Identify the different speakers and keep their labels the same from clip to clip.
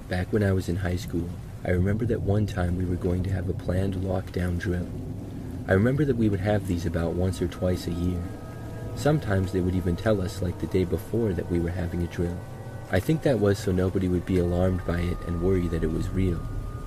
Speaker 1: Back when I was in high school, I remember that one time we were going to have a planned lockdown drill. I remember that we would have these about once or twice a year. Sometimes they would even tell us like the day before that we were having a drill. I think that was so nobody would be alarmed by it and worry that it was real.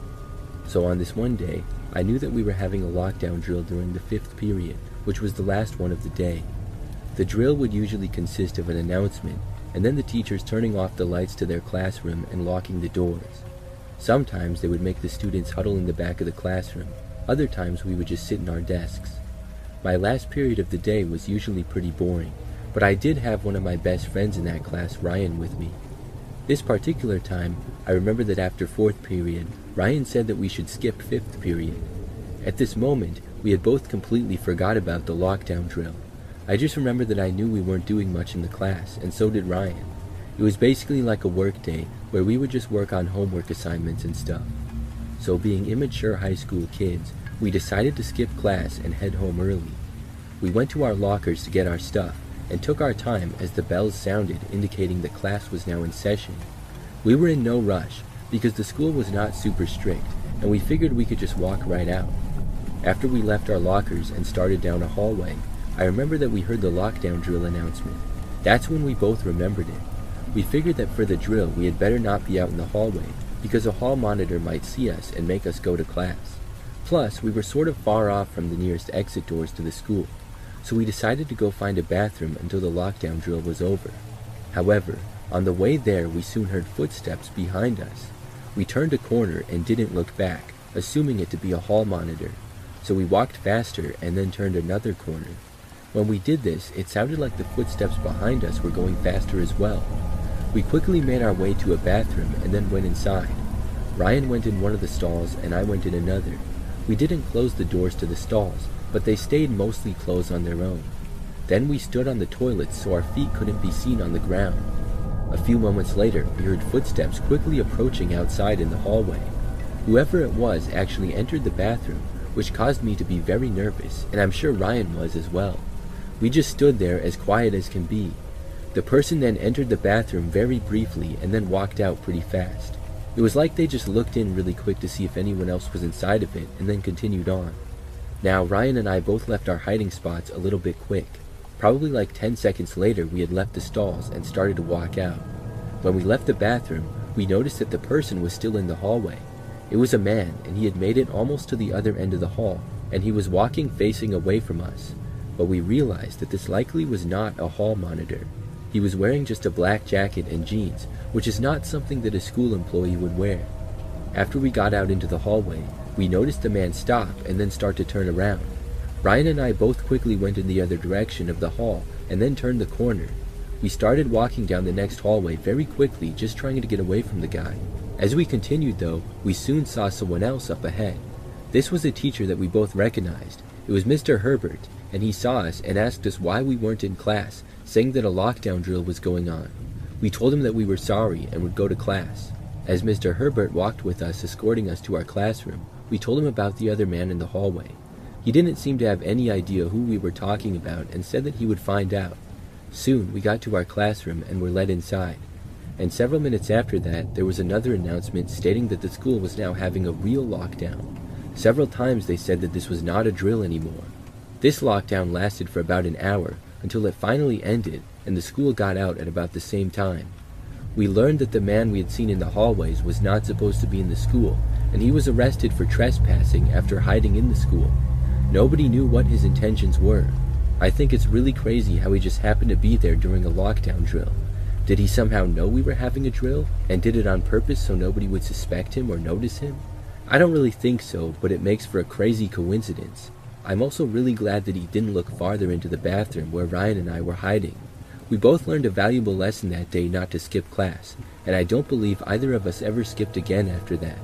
Speaker 1: So on this one day, I knew that we were having a lockdown drill during the 5th period, which was the last one of the day. The drill would usually consist of an announcement, and then the teachers turning off the lights to their classroom and locking the doors. Sometimes they would make the students huddle in the back of the classroom. Other times we would just sit in our desks. My last period of the day was usually pretty boring, but I did have one of my best friends in that class, Ryan, with me. This particular time, I remember that after 4th period, Ryan said that we should skip 5th period. At this moment, we had both completely forgot about the lockdown drill. I just remember that I knew we weren't doing much in the class, and so did Ryan. It was basically like a work day, where we would just work on homework assignments and stuff. So being immature high school kids, we decided to skip class and head home early. We went to our lockers to get our stuff, and took our time as the bells sounded, indicating that class was now in session. We were in no rush, because the school was not super strict, and we figured we could just walk right out. After we left our lockers and started down a hallway, I remember that we heard the lockdown drill announcement. That's when we both remembered it. We figured that for the drill we had better not be out in the hallway, because a hall monitor might see us and make us go to class. Plus, we were sort of far off from the nearest exit doors to the school, so we decided to go find a bathroom until the lockdown drill was over. However, on the way there we soon heard footsteps behind us. We turned a corner and didn't look back, assuming it to be a hall monitor, so we walked faster and then turned another corner. When we did this, it sounded like the footsteps behind us were going faster as well. We quickly made our way to a bathroom and then went inside. Ryan went in one of the stalls and I went in another. We didn't close the doors to the stalls, but they stayed mostly closed on their own. Then we stood on the toilets so our feet couldn't be seen on the ground. A few moments later, we heard footsteps quickly approaching outside in the hallway. Whoever it was actually entered the bathroom, which caused me to be very nervous, and I'm sure Ryan was as well. We just stood there as quiet as can be. The person then entered the bathroom very briefly and then walked out pretty fast. It was like they just looked in really quick to see if anyone else was inside of it and then continued on. Now, Ryan and I both left our hiding spots a little bit quick. Probably like 10 seconds later we had left the stalls and started to walk out. When we left the bathroom, we noticed that the person was still in the hallway. It was a man, and he had made it almost to the other end of the hall, and he was walking facing away from us. But we realized that this likely was not a hall monitor. He was wearing just a black jacket and jeans, which is not something that a school employee would wear. After we got out into the hallway, we noticed the man stop and then start to turn around. Ryan and I both quickly went in the other direction of the hall and then turned the corner. We started walking down the next hallway very quickly, just trying to get away from the guy. As we continued though, we soon saw someone else up ahead. This was a teacher that we both recognized. It was Mr. Herbert, and he saw us and asked us why we weren't in class, saying that a lockdown drill was going on. We told him that we were sorry and would go to class. As Mr. Herbert walked with us, escorting us to our classroom, we told him about the other man in the hallway. He didn't seem to have any idea who we were talking about and said that he would find out. Soon we got to our classroom and were led inside. And several minutes after that, there was another announcement stating that the school was now having a real lockdown. Several times they said that this was not a drill anymore. This lockdown lasted for about an hour until it finally ended and the school got out at about the same time. We learned that the man we had seen in the hallways was not supposed to be in the school, and he was arrested for trespassing after hiding in the school. Nobody knew what his intentions were. I think it's really crazy how he just happened to be there during a lockdown drill. Did he somehow know we were having a drill and did it on purpose so nobody would suspect him or notice him? I don't really think so, but it makes for a crazy coincidence. I'm also really glad that he didn't look farther into the bathroom where Ryan and I were hiding. We both learned a valuable lesson that day not to skip class, and I don't believe either of us ever skipped again after that.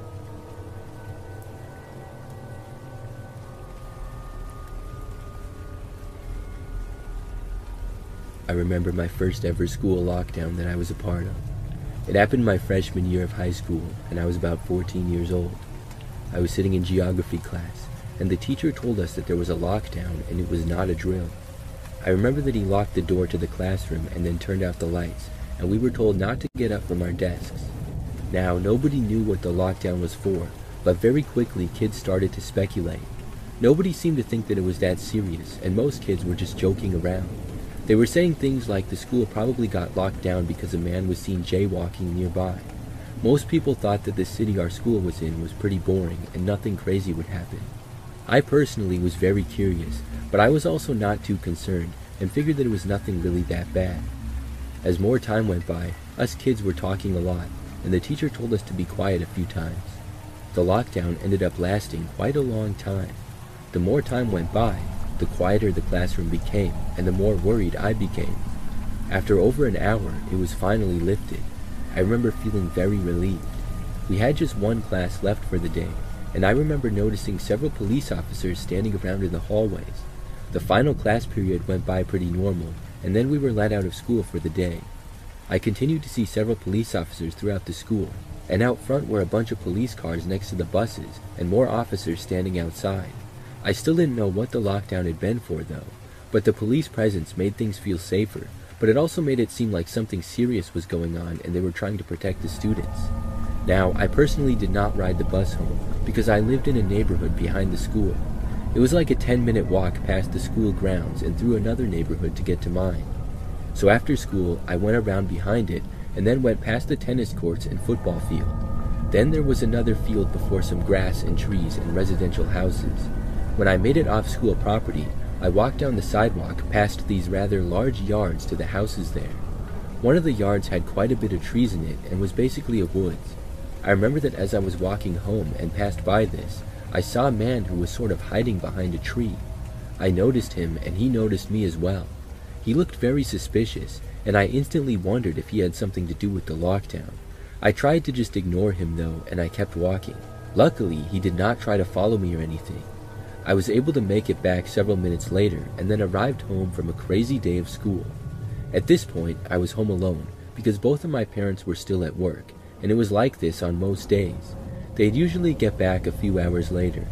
Speaker 1: I remember my first ever school lockdown that I was a part of. It happened my freshman year of high school, and I was about 14 years old. I was sitting in geography class, and the teacher told us that there was a lockdown and it was not a drill. I remember that he locked the door to the classroom and then turned out the lights, and we were told not to get up from our desks. Now, nobody knew what the lockdown was for, but very quickly kids started to speculate. Nobody seemed to think that it was that serious, and most kids were just joking around. They were saying things like the school probably got locked down because a man was seen jaywalking nearby. Most people thought that the city our school was in was pretty boring and nothing crazy would happen. I personally was very curious, but I was also not too concerned and figured that it was nothing really that bad. As more time went by, us kids were talking a lot, and the teacher told us to be quiet a few times. The lockdown ended up lasting quite a long time. The more time went by, the quieter the classroom became, and the more worried I became. After over an hour, it was finally lifted. I remember feeling very relieved. We had just one class left for the day, and I remember noticing several police officers standing around in the hallways. The final class period went by pretty normal, and then we were let out of school for the day. I continued to see several police officers throughout the school, and out front were a bunch of police cars next to the buses, and more officers standing outside. I still didn't know what the lockdown had been for, though, but the police presence made things feel safer, but it also made it seem like something serious was going on and they were trying to protect the students. Now, I personally did not ride the bus home, because I lived in a neighborhood behind the school. It was like a 10-minute walk past the school grounds and through another neighborhood to get to mine. So after school, I went around behind it and then went past the tennis courts and football field. Then there was another field before some grass and trees and residential houses. When I made it off school property, I walked down the sidewalk past these rather large yards to the houses there. One of the yards had quite a bit of trees in it and was basically a woods. I remember that as I was walking home and passed by this, I saw a man who was sort of hiding behind a tree. I noticed him and he noticed me as well. He looked very suspicious, and I instantly wondered if he had something to do with the lockdown. I tried to just ignore him though, and I kept walking. Luckily, he did not try to follow me or anything. I was able to make it back several minutes later and then arrived home from a crazy day of school. At this point, I was home alone because both of my parents were still at work, and it was like this on most days. They'd usually get back a few hours later.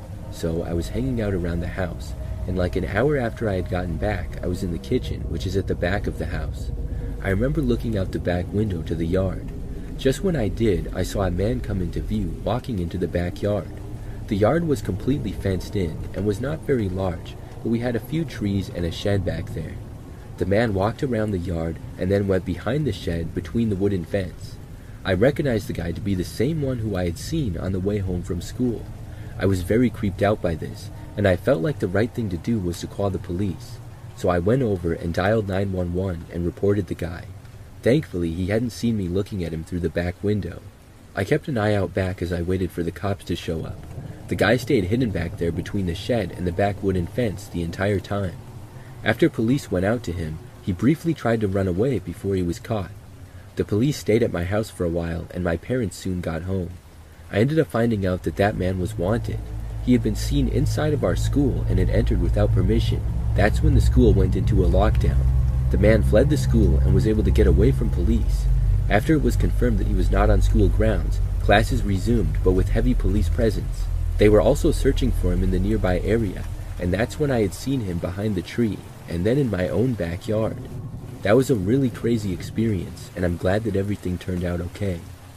Speaker 1: So I was hanging out around the house, and like an hour after I had gotten back, I was in the kitchen, which is at the back of the house. I remember looking out the back window to the yard. Just when I did, I saw a man come into view walking into the backyard. The yard was completely fenced in and was not very large, but we had a few trees and a shed back there. The man walked around the yard and then went behind the shed between the wooden fence. I recognized the guy to be the same one who I had seen on the way home from school. I was very creeped out by this, and I felt like the right thing to do was to call the police. So I went over and dialed 911 and reported the guy. Thankfully, he hadn't seen me looking at him through the back window. I kept an eye out back as I waited for the cops to show up. The guy stayed hidden back there between the shed and the back wooden fence the entire time. After police went out to him, he briefly tried to run away before he was caught. The police stayed at my house for a while, and my parents soon got home. I ended up finding out that that man was wanted. He had been seen inside of our school and had entered without permission. That's when the school went into a lockdown. The man fled the school and was able to get away from police. After it was confirmed that he was not on school grounds, classes resumed, but with heavy police presence. They were also searching for him in the nearby area, and that's when I had seen him behind the tree, and then in my own backyard. That was a really crazy experience, and I'm glad that everything turned out okay.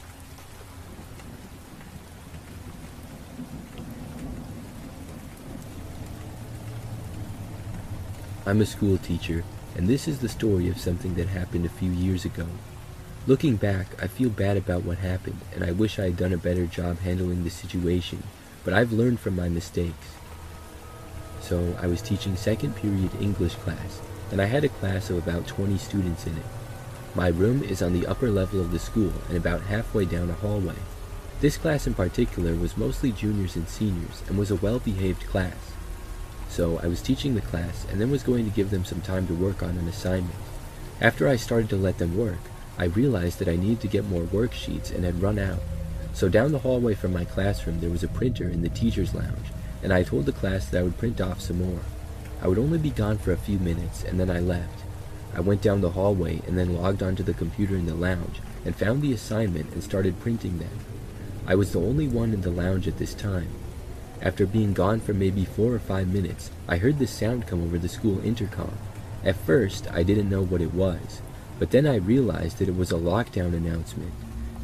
Speaker 1: I'm a school teacher, and this is the story of something that happened a few years ago. Looking back, I feel bad about what happened, and I wish I had done a better job handling the situation, but I've learned from my mistakes. So, I was teaching second period English class, and I had a class of about 20 students in it. My room is on the upper level of the school and about halfway down a hallway. This class in particular was mostly juniors and seniors and was a well-behaved class. So I was teaching the class and then was going to give them some time to work on an assignment. After I started to let them work, I realized that I needed to get more worksheets and had run out. So down the hallway from my classroom there was a printer in the teacher's lounge, and I told the class that I would print off some more. I would only be gone for a few minutes, and then I left. I went down the hallway and then logged onto the computer in the lounge and found the assignment and started printing them. I was the only one in the lounge at this time. After being gone for maybe 4 or 5 minutes, I heard this sound come over the school intercom. At first, I didn't know what it was, but then I realized that it was a lockdown announcement.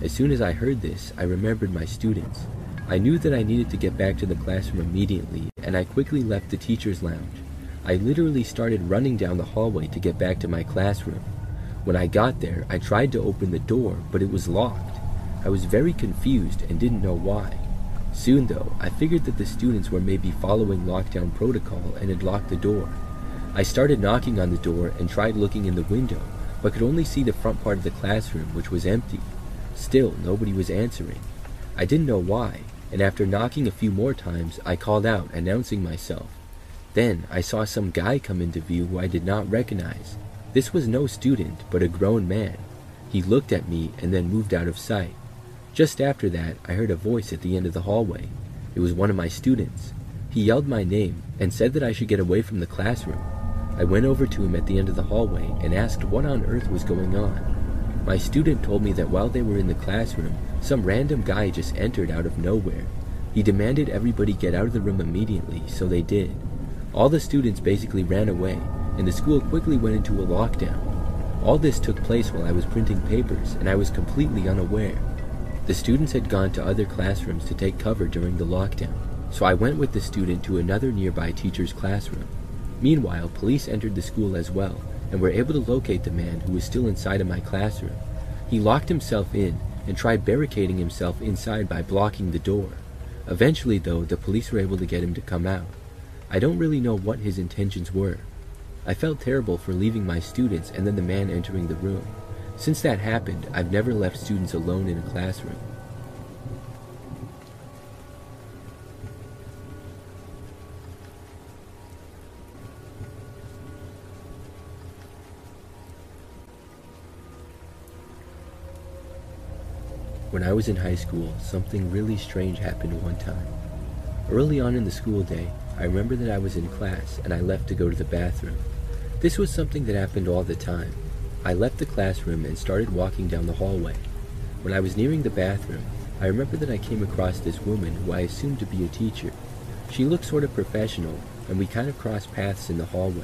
Speaker 1: As soon as I heard this, I remembered my students. I knew that I needed to get back to the classroom immediately, and I quickly left the teacher's lounge. I literally started running down the hallway to get back to my classroom. When I got there, I tried to open the door, but it was locked. I was very confused and didn't know why. Soon though, I figured that the students were maybe following lockdown protocol and had locked the door. I started knocking on the door and tried looking in the window, but could only see the front part of the classroom, which was empty. Still, nobody was answering. I didn't know why, and after knocking a few more times, I called out, announcing myself. Then, I saw some guy come into view who I did not recognize. This was no student, but a grown man. He looked at me and then moved out of sight. Just after that, I heard a voice at the end of the hallway. It was one of my students. He yelled my name and said that I should get away from the classroom. I went over to him at the end of the hallway and asked what on earth was going on. My student told me that while they were in the classroom, some random guy just entered out of nowhere. He demanded everybody get out of the room immediately, so they did. All the students basically ran away, and the school quickly went into a lockdown. All this took place while I was printing papers, and I was completely unaware. The students had gone to other classrooms to take cover during the lockdown, so I went with the student to another nearby teacher's classroom. Meanwhile, police entered the school as well, and were able to locate the man who was still inside of my classroom. He locked himself in and tried barricading himself inside by blocking the door. Eventually, though, the police were able to get him to come out. I don't really know what his intentions were. I felt terrible for leaving my students and then the man entering the room. Since that happened, I've never left students alone in a classroom. When I was in high school, something really strange happened one time. Early on in the school day, I remember that I was in class and I left to go to the bathroom. This was something that happened all the time. I left the classroom and started walking down the hallway. When I was nearing the bathroom, I remember that I came across this woman who I assumed to be a teacher. She looked sort of professional, and we kind of crossed paths in the hallway.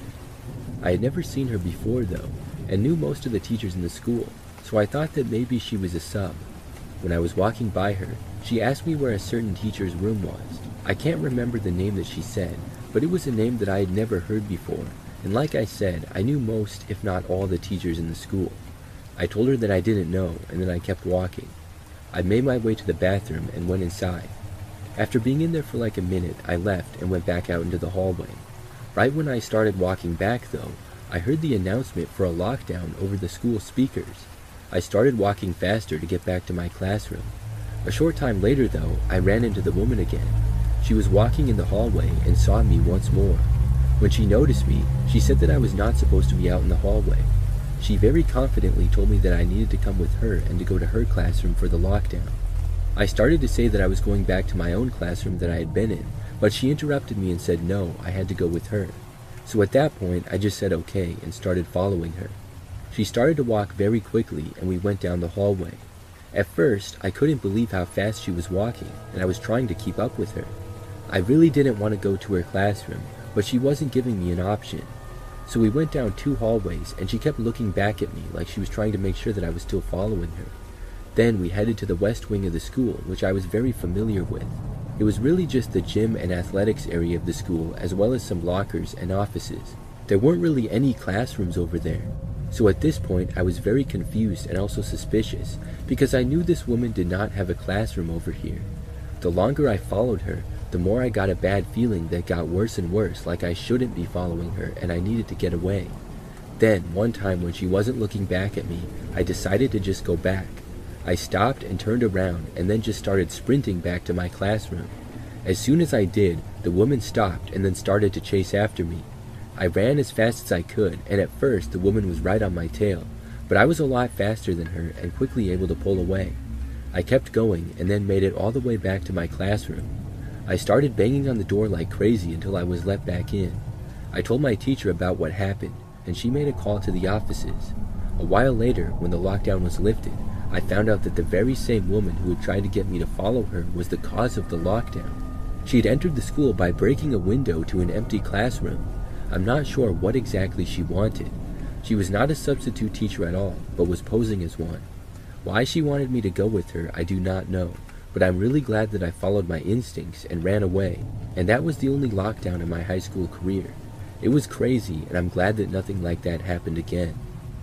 Speaker 1: I had never seen her before though, and knew most of the teachers in the school, so I thought that maybe she was a sub. When I was walking by her, she asked me where a certain teacher's room was. I can't remember the name that she said, but it was a name that I had never heard before, and like I said, I knew most, if not all, the teachers in the school. I told her that I didn't know, and then I kept walking. I made my way to the bathroom and went inside. After being in there for like a minute, I left and went back out into the hallway. Right when I started walking back though, I heard the announcement for a lockdown over the school speakers. I started walking faster to get back to my classroom. A short time later though, I ran into the woman again. She was walking in the hallway and saw me once more. When she noticed me, she said that I was not supposed to be out in the hallway. She very confidently told me that I needed to come with her and to go to her classroom for the lockdown. I started to say that I was going back to my own classroom that I had been in, but she interrupted me and said no, I had to go with her. So at that point, I just said okay and started following her. She started to walk very quickly and we went down the hallway. At first, I couldn't believe how fast she was walking, and I was trying to keep up with her. I really didn't want to go to her classroom, but she wasn't giving me an option. So we went down 2 hallways and she kept looking back at me like she was trying to make sure that I was still following her. Then we headed to the west wing of the school, which I was very familiar with. It was really just the gym and athletics area of the school, as well as some lockers and offices. There weren't really any classrooms over there. So at this point, I was very confused and also suspicious, because I knew this woman did not have a classroom over here. The longer I followed her, the more I got a bad feeling that got worse and worse, like I shouldn't be following her and I needed to get away. Then, one time when she wasn't looking back at me, I decided to just go back. I stopped and turned around and then just started sprinting back to my classroom. As soon as I did, the woman stopped and then started to chase after me. I ran as fast as I could, and at first the woman was right on my tail, but I was a lot faster than her and quickly able to pull away. I kept going and then made it all the way back to my classroom. I started banging on the door like crazy until I was let back in. I told my teacher about what happened, and she made a call to the offices. A while later, when the lockdown was lifted, I found out that the very same woman who had tried to get me to follow her was the cause of the lockdown. She had entered the school by breaking a window to an empty classroom. I'm not sure what exactly she wanted. She was not a substitute teacher at all, but was posing as one. Why she wanted me to go with her, I do not know, but I'm really glad that I followed my instincts and ran away, and that was the only lockdown in my high school career. It was crazy, and I'm glad that nothing like that happened again.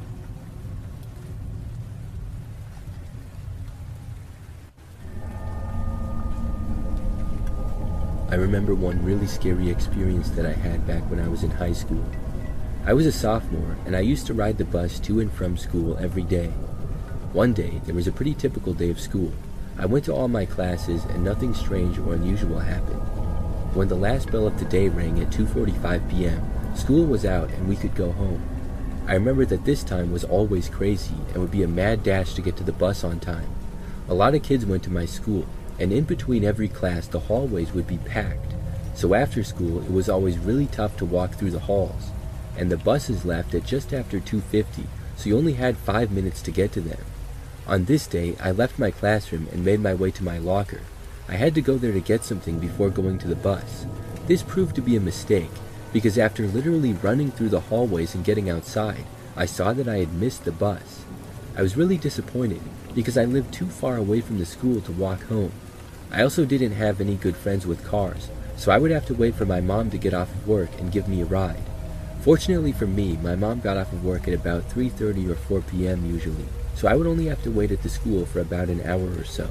Speaker 1: I remember one really scary experience that I had back when I was in high school. I was a sophomore, and I used to ride the bus to and from school every day. One day, there was a pretty typical day of school. I went to all my classes, and nothing strange or unusual happened. When the last bell of the day rang at 2:45 p.m., school was out and we could go home. I remember that this time was always crazy and would be a mad dash to get to the bus on time. A lot of kids went to my school, and in between every class the hallways would be packed, so after school it was always really tough to walk through the halls, and the buses left at just after 2:50, so you only had 5 minutes to get to them. On this day, I left my classroom and made my way to my locker. I had to go there to get something before going to the bus. This proved to be a mistake, because after literally running through the hallways and getting outside, I saw that I had missed the bus. I was really disappointed, because I lived too far away from the school to walk home. I also didn't have any good friends with cars, so I would have to wait for my mom to get off of work and give me a ride. Fortunately for me, my mom got off of work at about 3:30 or 4 p.m. usually, so I would only have to wait at the school for about an hour or so.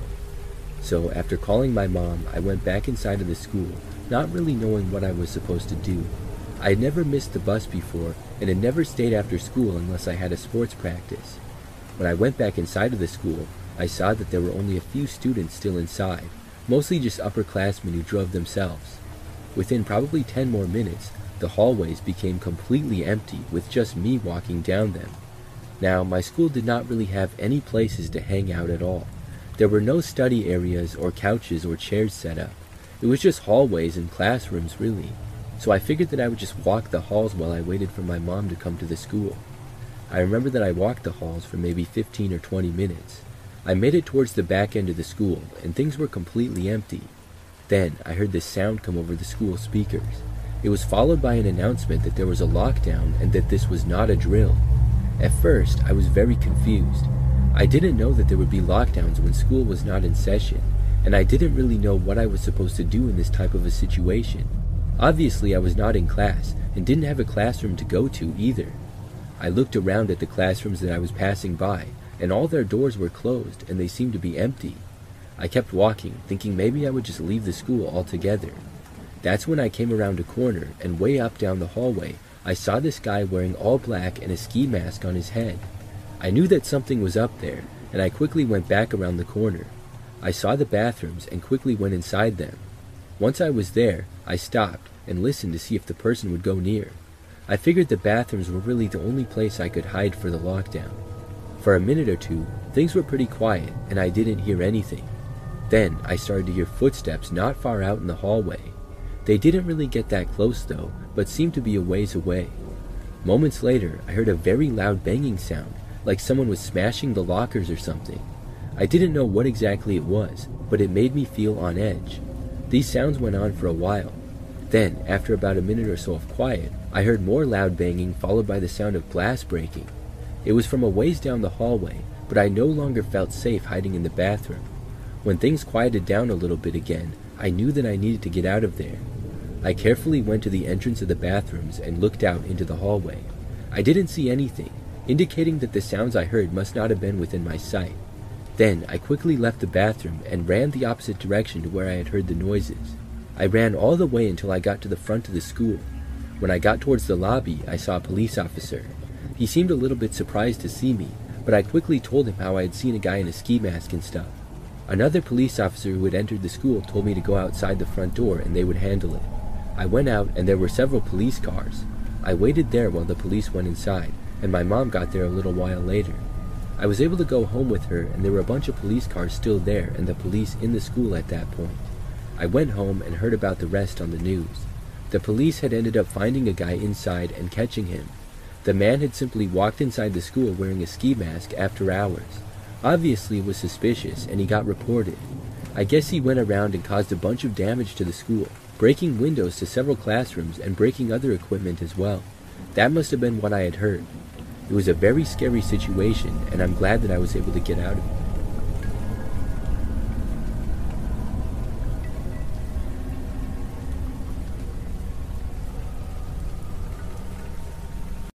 Speaker 1: So after calling my mom, I went back inside of the school, not really knowing what I was supposed to do. I had never missed the bus before, and had never stayed after school unless I had a sports practice. When I went back inside of the school, I saw that there were only a few students still inside, mostly just upperclassmen who drove themselves. Within probably 10 more minutes, the hallways became completely empty with just me walking down them. Now, my school did not really have any places to hang out at all. There were no study areas or couches or chairs set up. It was just hallways and classrooms, really. So I figured that I would just walk the halls while I waited for my mom to come to the school. I remember that I walked the halls for maybe 15 or 20 minutes. I made it towards the back end of the school, and things were completely empty. Then I heard this sound come over the school speakers. It was followed by an announcement that there was a lockdown and that this was not a drill. At first, I was very confused. I didn't know that there would be lockdowns when school was not in session, and I didn't really know what I was supposed to do in this type of a situation. Obviously, I was not in class, and didn't have a classroom to go to either. I looked around at the classrooms that I was passing by, and all their doors were closed, and they seemed to be empty. I kept walking, thinking maybe I would just leave the school altogether. That's when I came around a corner, and way up down the hallway, I saw this guy wearing all black and a ski mask on his head. I knew that something was up there, and I quickly went back around the corner. I saw the bathrooms and quickly went inside them. Once I was there, I stopped and listened to see if the person would go near. I figured the bathrooms were really the only place I could hide for the lockdown. For a minute or two, things were pretty quiet, and I didn't hear anything. Then I started to hear footsteps not far out in the hallway. They didn't really get that close though, but seemed to be a ways away. Moments later, I heard a very loud banging sound, like someone was smashing the lockers or something. I didn't know what exactly it was, but it made me feel on edge. These sounds went on for a while. Then, after about a minute or so of quiet, I heard more loud banging followed by the sound of glass breaking. It was from a ways down the hallway, but I no longer felt safe hiding in the bathroom. When things quieted down a little bit again, I knew that I needed to get out of there. I carefully went to the entrance of the bathrooms and looked out into the hallway. I didn't see anything, indicating that the sounds I heard must not have been within my sight. Then I quickly left the bathroom and ran the opposite direction to where I had heard the noises. I ran all the way until I got to the front of the school. When I got towards the lobby, I saw a police officer. He seemed a little bit surprised to see me, but I quickly told him how I had seen a guy in a ski mask and stuff. Another police officer who had entered the school told me to go outside the front door and they would handle it. I went out and there were several police cars. I waited there while the police went inside, and my mom got there a little while later. I was able to go home with her, and there were a bunch of police cars still there and the police in the school at that point. I went home and heard about the rest on the news. The police had ended up finding a guy inside and catching him. The man had simply walked inside the school wearing a ski mask after hours. Obviously it was suspicious, and he got reported. I guess he went around and caused a bunch of damage to the school, breaking windows to several classrooms and breaking other equipment as well. That must have been what I had heard. It was a very scary situation, and I'm glad that I was able to get out of it.